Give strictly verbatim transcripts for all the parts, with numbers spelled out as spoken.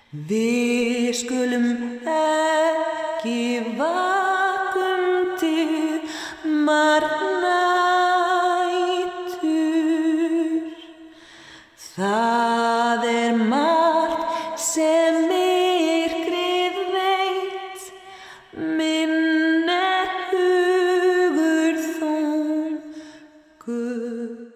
Við skulum ekki vakum til margnætur. Það er margt sem myrkrið veit, minn er hugur þungur.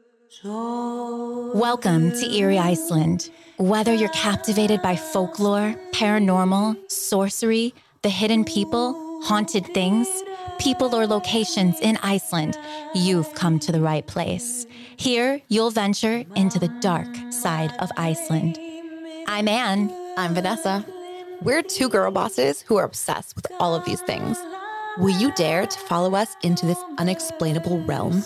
Welcome to Eerie, Iceland. Whether you're captivated by folklore, paranormal, sorcery, the hidden people, haunted things, people or locations in Iceland, you've come to the right place. Here, you'll venture into the dark side of Iceland. I'm Anne. I'm Vanessa. We're two girl bosses who are obsessed with all of these things. Will you dare to follow us into this unexplainable realm?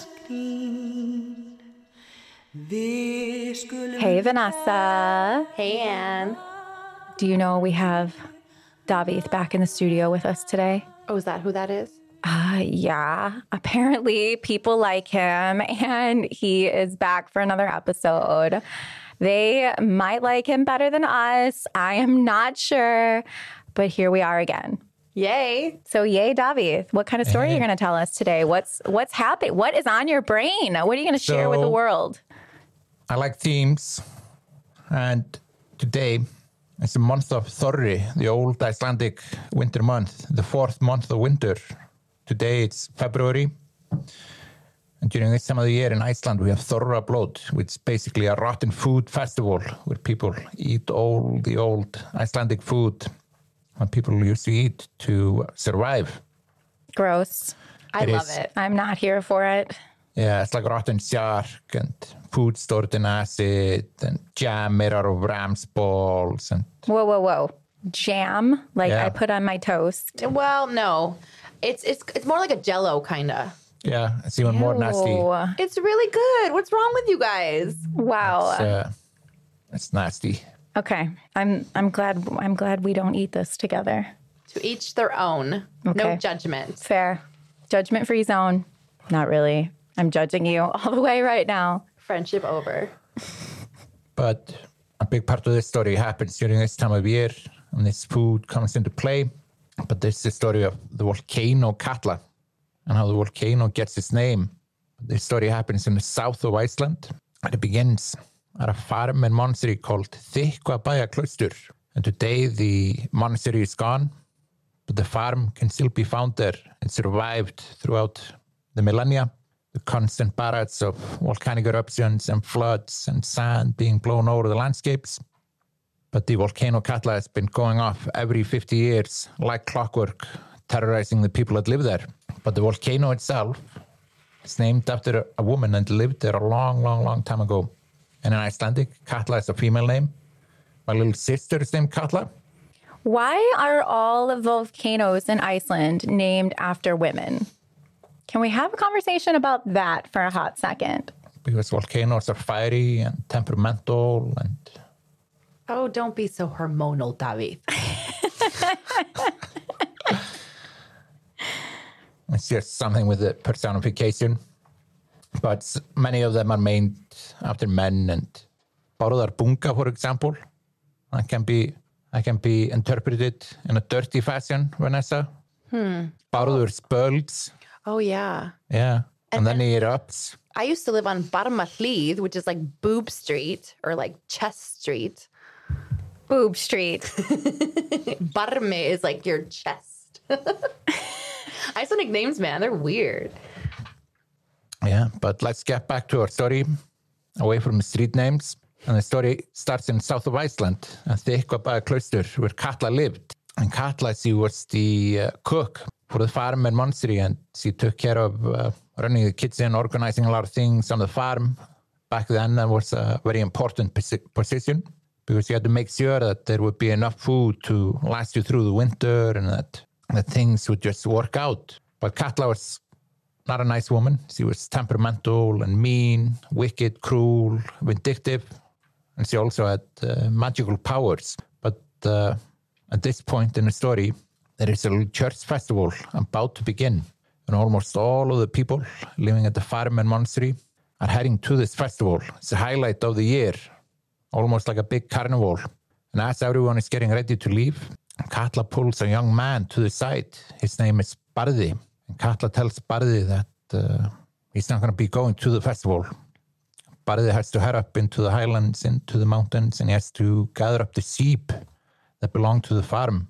Hey, Vanessa. Hey, Anne. Do you know we have David back in the studio with us today? Oh, is that who that is? Uh, yeah. Apparently, people like him, and he is back for another episode. They might like him better than us. I am not sure, but here we are again. Yay. So yay, David. What kind of story Hey. are you going to tell us today? What's what's happening? What is on your brain? What are you going to share with the So- world? I like themes, and today is the month of Þorri, the old Icelandic winter month, the fourth month of winter. Today it's February, and during this time of the year in Iceland we have Þorrablót, which is basically a rotten food festival where people eat all the old Icelandic food that people used to eat to survive. Gross. I It love is. it. I'm not here for it. Yeah, it's like rotten shark and food stored in acid and jam made out of ram's balls and Whoa, whoa, whoa. Jam, like Yeah. I put on my toast. Well, no. It's it's it's more like a Jell-O kind of. yeah, it's even more nasty. Ew. It's really good. What's wrong with you guys? Wow. It's, uh, it's nasty. Okay. I'm I'm glad I'm glad we don't eat this together. To each their own. No Okay. judgment. Fair. Judgment free zone. Not really. I'm judging you all the way right now. Friendship over. But a big part of this story happens during this time of year, and this food comes into play. But this is the story of the volcano Katla and how the volcano gets its name. This story happens in the south of Iceland, and it begins at a farm and monastery called Þykkvabæjarklaustur. And today the monastery is gone, but the farm can still be found there and survived throughout the millennia. The constant barrage of volcanic eruptions and floods and sand being blown over the landscapes. But the volcano Katla has been going off every fifty years like clockwork, terrorizing the people that live there. But the volcano itself is named after a woman that lived there a long, long, long time ago. And in Icelandic, Katla is a female name. My little sister is named Katla. Why are all volcanoes in Iceland named after women? Can we have a conversation about that for a hot second? Because volcanoes are fiery and temperamental and Oh, don't be so hormonal, David. it's just something with the personification. But s- many of them are named after men, and Bárðarbunga, for example, that can be that can be interpreted in a dirty fashion, Vanessa. Hmm. Bárðurspölds, Oh, yeah. yeah, and, then he erupts. I used to live on Barmahlíð, which is like Boob Street or like Chest Street. Boob Street. Barme is like your chest. Icelandic names, man, they're weird. Yeah, but let's get back to our story, away from the street names. And the story starts in south of Iceland, at Þykkvabæjarklaustur, where Katla lived. And Katla, she was the uh, cook for the farm and monastery, and she took care of uh, running the kitchen, organizing a lot of things on the farm. Back then, that was a very important posi- position because you had to make sure that there would be enough food to last you through the winter and that, that things would just work out. But Katla was not a nice woman. She was temperamental and mean, wicked, cruel, vindictive. And she also had uh, magical powers. But uh, at this point in the story, there is a little church festival about to begin. And almost all of the people living at the farm and monastery are heading to this festival. It's the highlight of the year, almost like a big carnival. And as everyone is getting ready to leave, Katla pulls a young man to the side. His name is Barði. And Katla tells Barði that uh, he's not going to be going to the festival. Barði has to head up into the highlands, into the mountains, and he has to gather up the sheep that belong to the farm.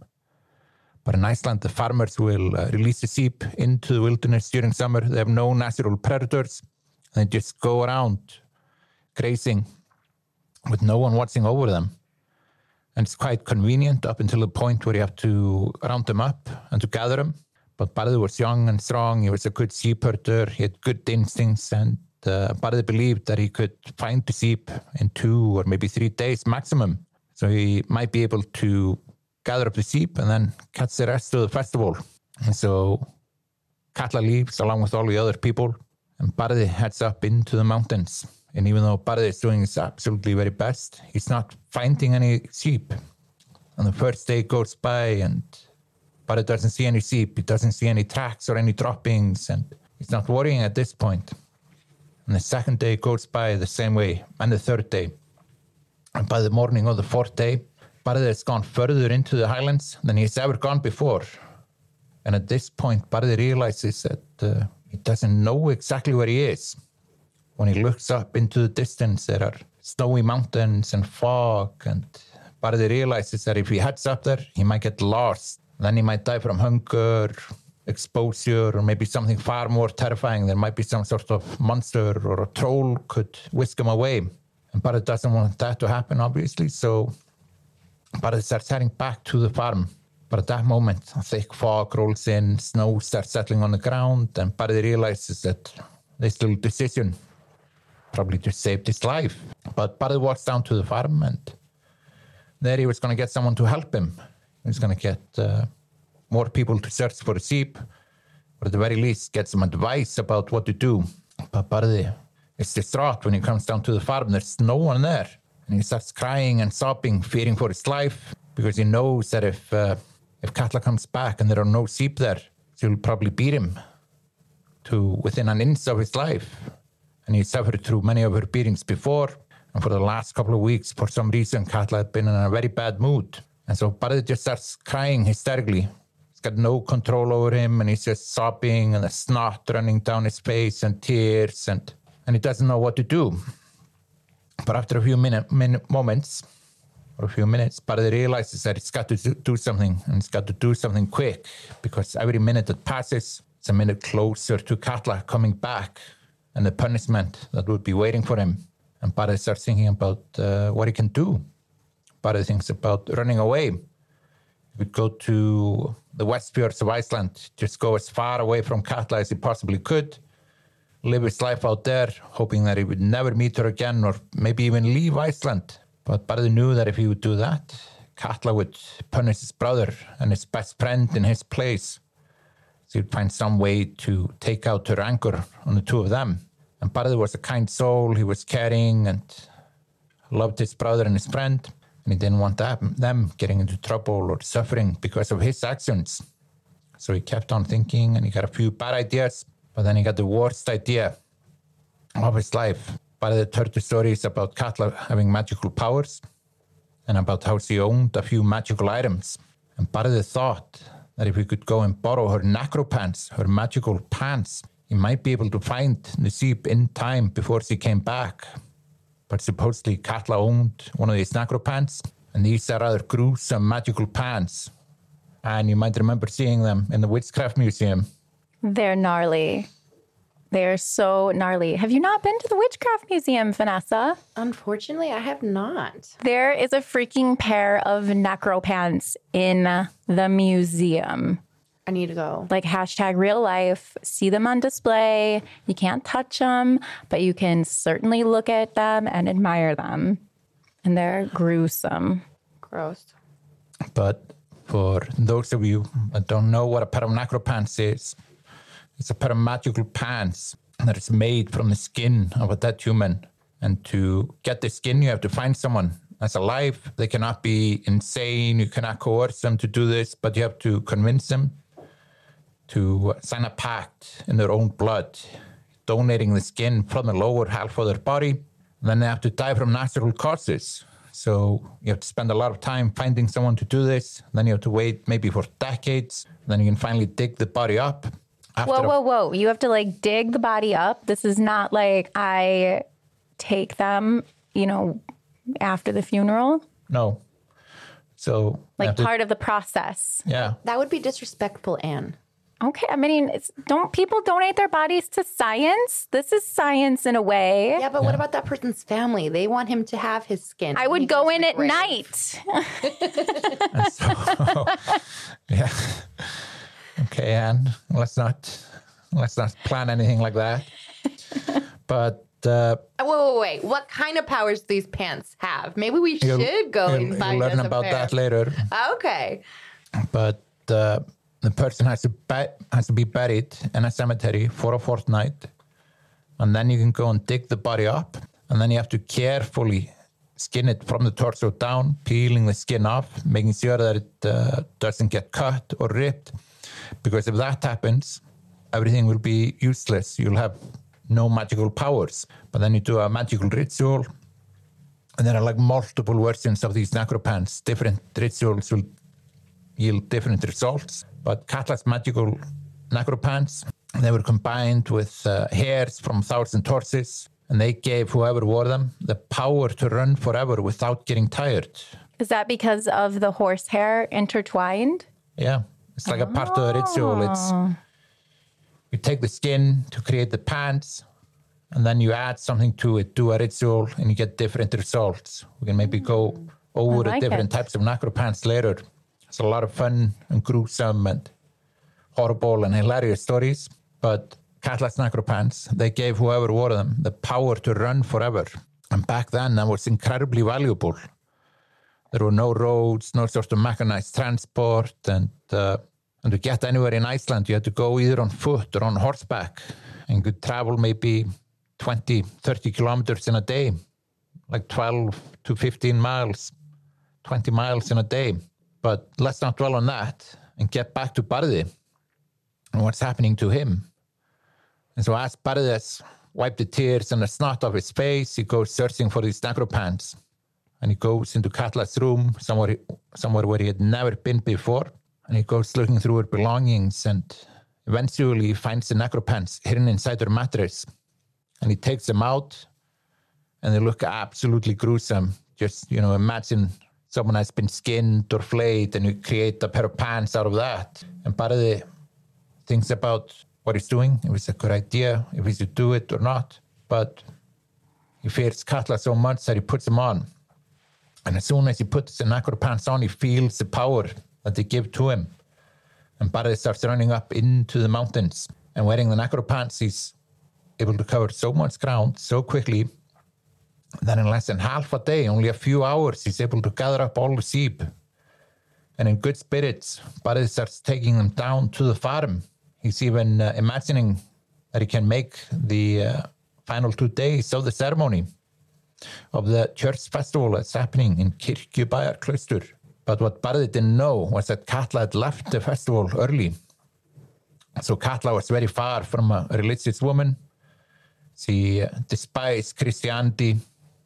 But in Iceland, the farmers will uh, release the sheep into the wilderness during summer. They have no natural predators. They just go around grazing with no one watching over them. And it's quite convenient up until the point where you have to round them up and to gather them. But Barði was young and strong. He was a good sheep herder. He had good instincts. And uh, Barði believed that he could find the sheep in two or maybe three days maximum. So he might be able to gather up the sheep and then catch the rest of the festival. And so Katla leaves along with all the other people. And Barði heads up into the mountains. And even though Barði is doing his absolutely very best, he's not finding any sheep. And the first day goes by and Barði doesn't see any sheep. He doesn't see any tracks or any droppings. And he's not worrying at this point. And the second day goes by the same way. And the third day. And by the morning of the fourth day, Barði has gone further into the highlands than he's ever gone before. And at this point, Barði realizes that uh, he doesn't know exactly where he is. When he looks up into the distance, there are snowy mountains and fog, and Barði realizes that if he heads up there, he might get lost. Then he might die from hunger, exposure, or maybe something far more terrifying. There might be some sort of monster or a troll could whisk him away. And Barði doesn't want that to happen, obviously, so Barði starts heading back to the farm. But at that moment, a thick fog rolls in, snow starts settling on the ground, and Barði realizes that this little decision probably just saved his life. But Barði walks down to the farm, and there he was going to get someone to help him. He was going to get uh, more people to search for a sheep, or at the very least get some advice about what to do. But Barði is distraught when he comes down to the farm. There's no one there. And he starts crying and sobbing, fearing for his life, because he knows that if uh, if Katla comes back and there are no sheep there, she'll probably beat him to within an inch of his life. And he suffered through many of her beatings before. And for the last couple of weeks, for some reason, Katla had been in a very bad mood. And so Barði just starts crying hysterically. He's got no control over him, and he's just sobbing, and the snot running down his face, and tears, and, and he doesn't know what to do. But after a few minute, minute moments, or a few minutes, Barði realizes that he's got to do something, and he's got to do something quick, because every minute that passes, it's a minute closer to Katla coming back, and the punishment that would be waiting for him. And Barði starts thinking about uh, what he can do. Barði thinks about running away. He would go to the West Fjords of Iceland, just go as far away from Katla as he possibly could, live his life out there, hoping that he would never meet her again, or maybe even leave Iceland. But Barði knew that if he would do that, Katla would punish his brother and his best friend in his place. So he'd find some way to take out her anger on the two of them. And Barði was a kind soul. He was caring and loved his brother and his friend. And he didn't want that, them getting into trouble or suffering because of his actions. So he kept on thinking, and he got a few bad ideas. But then he got the worst idea of his life. Barði had heard the stories about Katla having magical powers and about how she owned a few magical items. And Barði thought that if he could go and borrow her necro pants, her magical pants, he might be able to find the sheep in time before she came back. But supposedly Katla owned one of these necro pants, and these are rather gruesome magical pants. And you might remember seeing them in the Witchcraft Museum. They're gnarly. They're so gnarly. Have you not been to the Witchcraft Museum, Vanessa? Unfortunately, I have not. There is a freaking pair of necro pants in the museum. I need to go. Like hashtag real life. See them on display. You can't touch them, but you can certainly look at them and admire them. And they're gruesome. Gross. But for those of you that don't know what a pair of necro pants is, it's a pair of magical pants that is made from the skin of a dead human. And to get the skin, you have to find someone that's alive. They cannot be insane. You cannot coerce them to do this, but you have to convince them to sign a pact in their own blood, donating the skin from the lower half of their body. And then they have to die from natural causes. So you have to spend a lot of time finding someone to do this. Then you have to wait maybe for decades. Then you can finally dig the body up. After Whoa, a- whoa, whoa. You have to like dig the body up. This is not like I take them, you know, after the funeral. No. So you Like have to- part of the process. yeah. That would be disrespectful, Anne. Okay. I mean, it's, don't people donate their bodies to science? This is science in a way. Yeah, but what about that person's family? They want him to have his skin. I would He go goes in to the at grave. night. And so, yeah. Okay, Anne, let's not let's not plan anything like that. But uh, Wait, wait, wait. What kind of powers do these pants have? Maybe we you'll, should go you'll- and you'll find learn us a about pair. that later. Okay. But uh, the person has to be, has to be buried in a cemetery for a fortnight, and then you can go and dig the body up, and then you have to carefully skin it from the torso down, peeling the skin off, making sure that it uh, doesn't get cut or ripped, because if that happens, everything will be useless. You'll have no magical powers. But then you do a magical ritual, and there are like multiple versions of these necropants. Different rituals will yield different results. But Katla's magical necropants, they were combined with uh, hairs from thousand horses, and they gave whoever wore them the power to run forever without getting tired. Is that because of the horsehair intertwined? Yeah, it's like a part of the ritual. It's you take the skin to create the pants, and then you add something to it, do a ritual, and you get different results. We can maybe go over the like different it. types of necropants later. It's a lot of fun and gruesome and horrible and hilarious stories. But Katla's necropants, they gave whoever wore them the power to run forever. And back then, that was incredibly valuable. There were no roads, no sort of mechanized transport, and uh, and to get anywhere in Iceland, you had to go either on foot or on horseback, and you could travel maybe twenty, thirty kilometers in a day, like twelve to fifteen miles, twenty miles in a day. But let's not dwell on that and get back to Barði and what's happening to him. And so as Barðis wiped the tears and the snot off his face, he goes searching for these necropants. And he goes into Katla's room, somewhere, somewhere where he had never been before. And he goes looking through her belongings, and eventually he finds the necropants hidden inside her mattress. And he takes them out, and they look absolutely gruesome. Just, you know, imagine someone has been skinned or flayed, and you create a pair of pants out of that. And Barði thinks about what he's doing, if it's a good idea, if he should do it or not. But he fears Katla so much that he puts them on. And as soon as he puts the necropants on, he feels the power that they give to him. And Barði starts running up into the mountains. And wearing the necropants, he's able to cover so much ground so quickly that in less than half a day, only a few hours, he's able to gather up all the sheep. And in good spirits, Barði starts taking them down to the farm. He's even uh, imagining that he can make the uh, final two days of the ceremony of the church festival that's happening in Kirkjubæjarklaustur. But what Barði didn't know was that Katla had left the festival early. So Katla was very far from a religious woman. She uh, despised Christianity.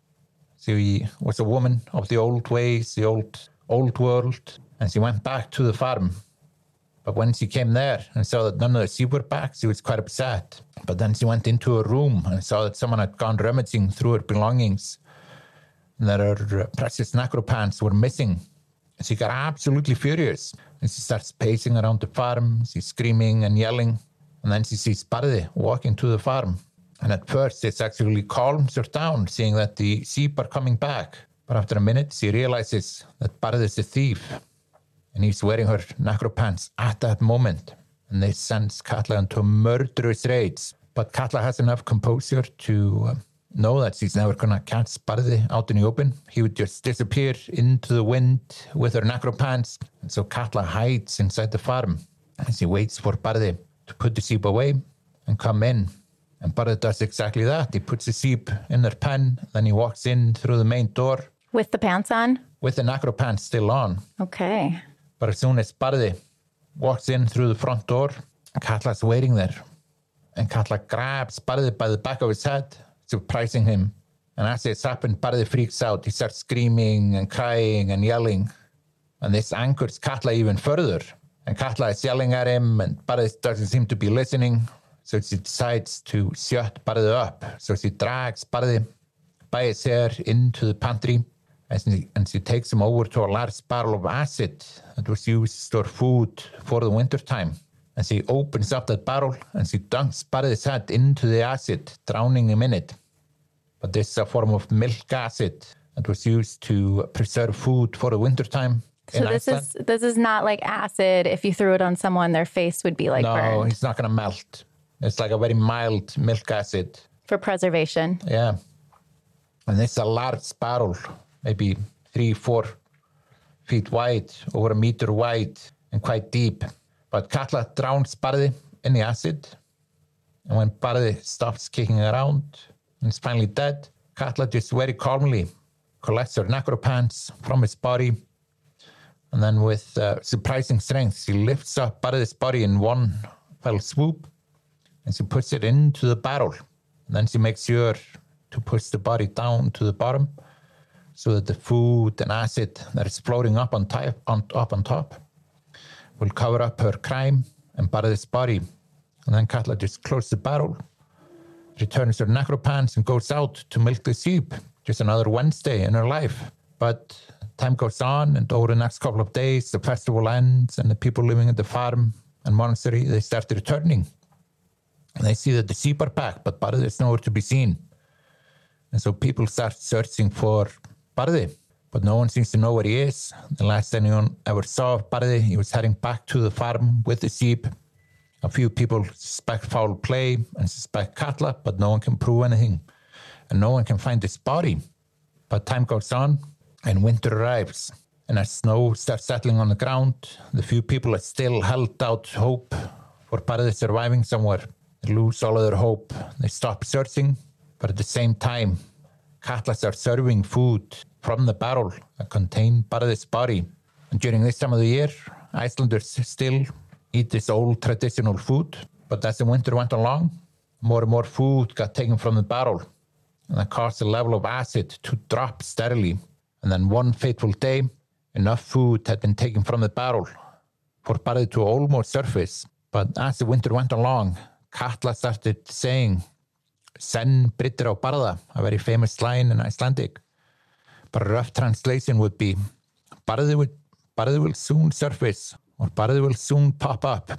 She was a woman of the old ways, the old old world, and she went back to the farm. But when she came there and saw that none of the sheep were back, she was quite upset. But then she went into her room and saw that someone had gone rummaging through her belongings, and that her uh, precious necropants were missing. And she got absolutely furious, and she starts pacing around the farm. She's screaming and yelling, and then she sees Barði walking to the farm. And at first, it actually calms her down, seeing that the sheep are coming back. But after a minute, she realizes that Barði is a thief, and he's wearing her necropants at that moment. And they sends Katla into a murderous rage. But Katla has enough composure to uh, know that she's never going to catch Barði out in the open. He would just disappear into the wind with her necropants. And so Katla hides inside the farm, and she waits for Barði to put the sheep away and come in. And Barði does exactly that. He puts the sheep in their pen, then he walks in through the main door With the pants on? with the necropants still on. Okay. But as soon as Barði walks in through the front door, Katla's waiting there. And Katla grabs Barði by the back of his head, surprising him And as this happened, Barði freaks out. He starts screaming and crying and yelling. And this anchors Katla even further. And Katla is yelling at him, and Barði doesn't seem to be listening. So she decides to shut Barði up. So she drags Barði by his hair into the pantry, and she, and she takes him over to a large barrel of acid that was used to store food for the winter time. And she opens up that barrel, and she dunks Barði's head into the acid, drowning him in it. But this is a form of milk acid that was used to preserve food for the winter time. So this Iceland. is this is not like acid. If you threw it on someone, their face would be like no, burned. No, it's not going to melt. It's like a very mild milk acid. For preservation. Yeah. And it's a large barrel, maybe three, four feet wide, over a meter wide, and quite deep. But Katla drowns Barði in the acid. And when Barði stops kicking around and is finally dead, Katla just very calmly collects her necropants from his body. And then with uh, surprising strength, she lifts up Barði's body in one fell swoop, and she puts it into the barrel. And then she makes sure to push the body down to the bottom so that the food and acid that is floating up on, top, on, up on top will cover up her crime and Barði's body. And then Katla just closes the barrel, returns her necropants, and goes out to milk the sheep. Just another Wednesday in her life. But time goes on, and over the next couple of days, the festival ends, and the people living at the farm and monastery, they start returning. And they see that the sheep are back, but Barði is nowhere to be seen. And so people start searching for Barði, but no one seems to know where he is. The last anyone ever saw of Barði, he was heading back to the farm with the sheep. A few people suspect foul play and suspect Katla, but no one can prove anything. And no one can find his body. But time goes on, and winter arrives. And as snow starts settling on the ground, the few people that still held out hope for Barði surviving somewhere, they lose all of their hope. They stop searching. But at the same time, Katla starts serving food from the barrel that contained Barði's body. And during this time of the year, Icelanders still eat this old traditional food. But as the winter went along, more and more food got taken from the barrel. And that caused the level of acid to drop steadily. And then one fateful day, enough food had been taken from the barrel for Barði to almost surface. But as the winter went along, Katla started saying, "Senn brytur á barða," a very famous line in Icelandic. But a rough translation would be, Barði will, Barði will soon surface, or Barði will soon pop up.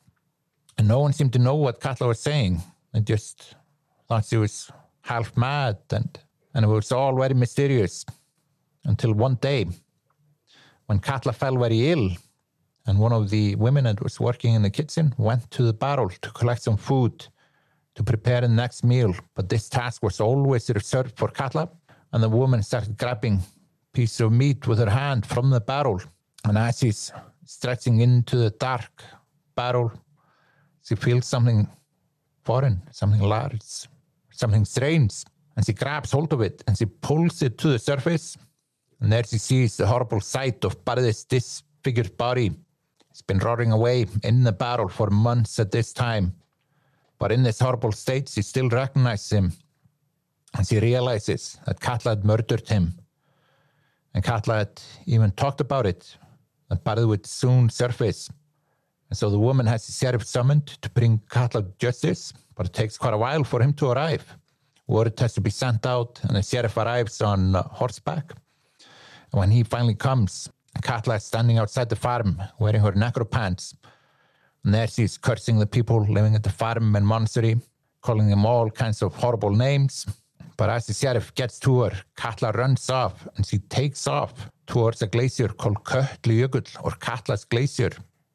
And no one seemed to know what Katla was saying. They just thought she was half mad, and, and it was all very mysterious. Until one day, when Katla fell very ill, and one of the women that was working in the kitchen went to the barrel to collect some food to prepare the next meal. But this task was always reserved for Katla, and the woman started grabbing a piece of meat with her hand from the barrel. And as she's stretching into the dark barrel, she feels something foreign, something large, something strange. And she grabs hold of it, and she pulls it to the surface. And there she sees the horrible sight of Barði's disfigured body. It's been rotting away in the barrel for months at this time. But in this horrible state, she still recognizes him. And she realizes that Katla had murdered him. And Katla had even talked about it, that Barði would soon surface. And so the woman has the sheriff summoned to bring Katla to justice, but it takes quite a while for him to arrive. Word has to be sent out, and the sheriff arrives on uh, horseback. And when he finally comes, Katla is standing outside the farm, wearing her necropants. And there she's cursing the people living at the farm and monastery, calling them all kinds of horrible names. But as the sheriff gets to her, Katla runs off, and she takes off towards a glacier called Kötlujökull, or Katla's Glacier.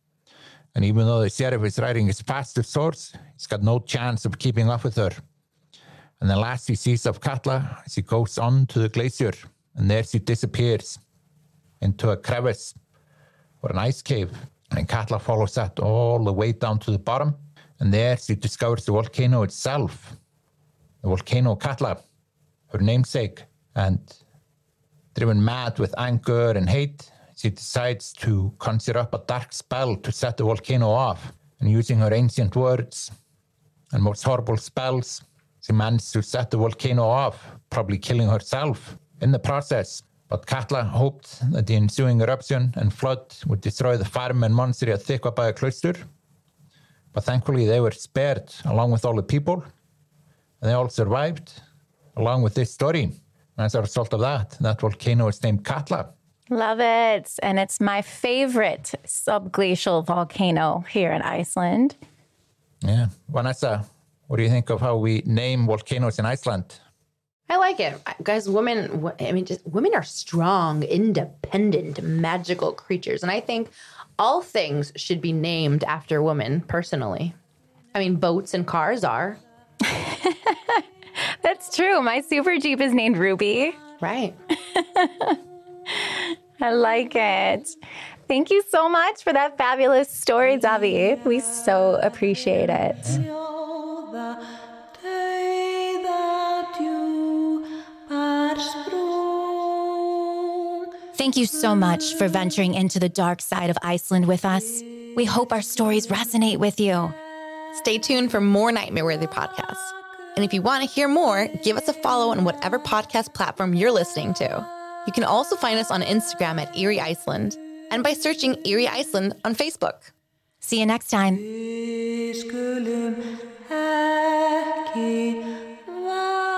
And even though the sheriff is riding his fastest horse, he's got no chance of keeping up with her. And the last he sees of Katla, she goes on to the glacier, and there she disappears into a crevice or an ice cave. And Katla follows that all the way down to the bottom, and there she discovers the volcano itself, the volcano Katla, her namesake. And driven mad with anger and hate, she decides to conjure up a dark spell to set the volcano off. And using her ancient words and most horrible spells, She managed to set the volcano off, probably killing herself in the process. But Katla hoped that the ensuing eruption and flood would destroy the farm and monastery at Þykkvabæjarklaustur. But thankfully they were spared along with all the people. And they all survived along with this story. And as a result of that, that volcano is named Katla. Love it. And it's my favorite subglacial volcano here in Iceland. Yeah. Vanessa, what do you think of how we name volcanoes in Iceland? I like it. Guys, women, I mean, just women are strong, independent, magical creatures. And I think all things should be named after women, personally. I mean, boats and cars are. That's true. My Super Jeep is named Ruby. Right. I like it. Thank you so much for that fabulous story, Davi. We so appreciate it. Thank you so much for venturing into the dark side of Iceland with us. We hope our stories resonate with you. Stay tuned for more Nightmare Worthy podcasts. And if you want to hear more, give us a follow on whatever podcast platform you're listening to. You can also find us on Instagram at Eerie Iceland and by searching Eerie Iceland on Facebook. See you next time. Við skulum ekki